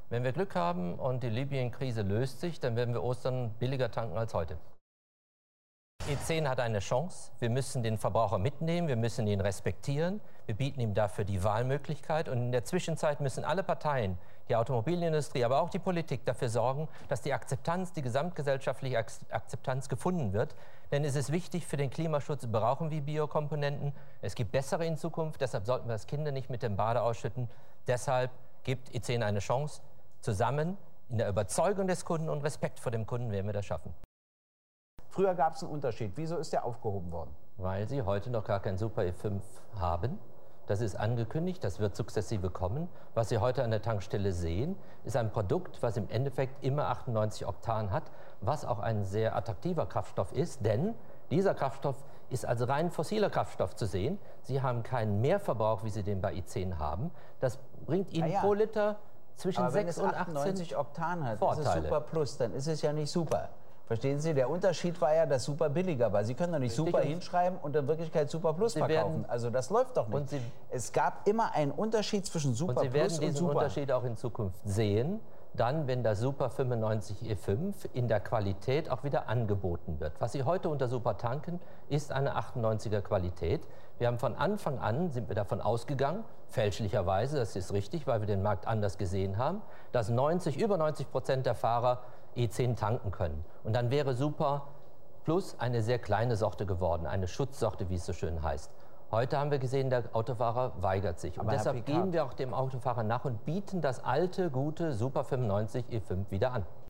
Wenn wir Glück haben und die Libyen-Krise löst sich, dann werden wir Ostern billiger tanken als heute. E10 hat eine Chance. Wir müssen den Verbraucher mitnehmen, wir müssen ihn respektieren. Wir bieten ihm dafür die Wahlmöglichkeit. Und in der Zwischenzeit müssen alle Parteien, die Automobilindustrie, aber auch die Politik dafür sorgen, dass die Akzeptanz, die gesamtgesellschaftliche Akzeptanz gefunden wird. Denn es ist wichtig, für den Klimaschutz brauchen wir Biokomponenten. Es gibt bessere in Zukunft, deshalb sollten wir das Kinder nicht mit dem Bade ausschütten. Deshalb gibt E10 eine Chance. Zusammen in der Überzeugung des Kunden und Respekt vor dem Kunden werden wir das schaffen. Früher gab es einen Unterschied. Wieso ist der aufgehoben worden? Weil Sie heute noch gar kein Super E5 haben. Das ist angekündigt, das wird sukzessive kommen. Was Sie heute an der Tankstelle sehen, ist ein Produkt, was im Endeffekt immer 98 Oktan hat, was auch ein sehr attraktiver Kraftstoff ist, denn dieser Kraftstoff ist als rein fossiler Kraftstoff zu sehen. Sie haben keinen Mehrverbrauch, wie Sie den bei i10 haben. Das bringt Ihnen pro Liter zwischen 6 und 18 98 Oktan hat, Vorteile. Das ist Super Plus, dann ist es ja nicht super. Verstehen Sie, der Unterschied war ja, dass Super billiger war. Sie können doch nicht Super hinschreiben und in Wirklichkeit Super Plus verkaufen. Also das läuft doch nicht. Es gab immer einen Unterschied zwischen Super Plus und Super. Und Sie werden diesen Unterschied auch in Zukunft sehen, dann, wenn der Super 95 E5 in der Qualität auch wieder angeboten wird. Was Sie heute unter Super tanken, ist eine 98er Qualität. Wir haben von Anfang an, sind wir davon ausgegangen, fälschlicherweise, das ist richtig, weil wir den Markt anders gesehen haben, dass über 90% der Fahrer E10 tanken können. Und dann wäre Super Plus eine sehr kleine Sorte geworden, eine Schutzsorte, wie es so schön heißt. Heute haben wir gesehen, der Autofahrer weigert sich. Und deshalb gehen wir auch dem Autofahrer nach und bieten das alte, gute Super 95 E5 wieder an.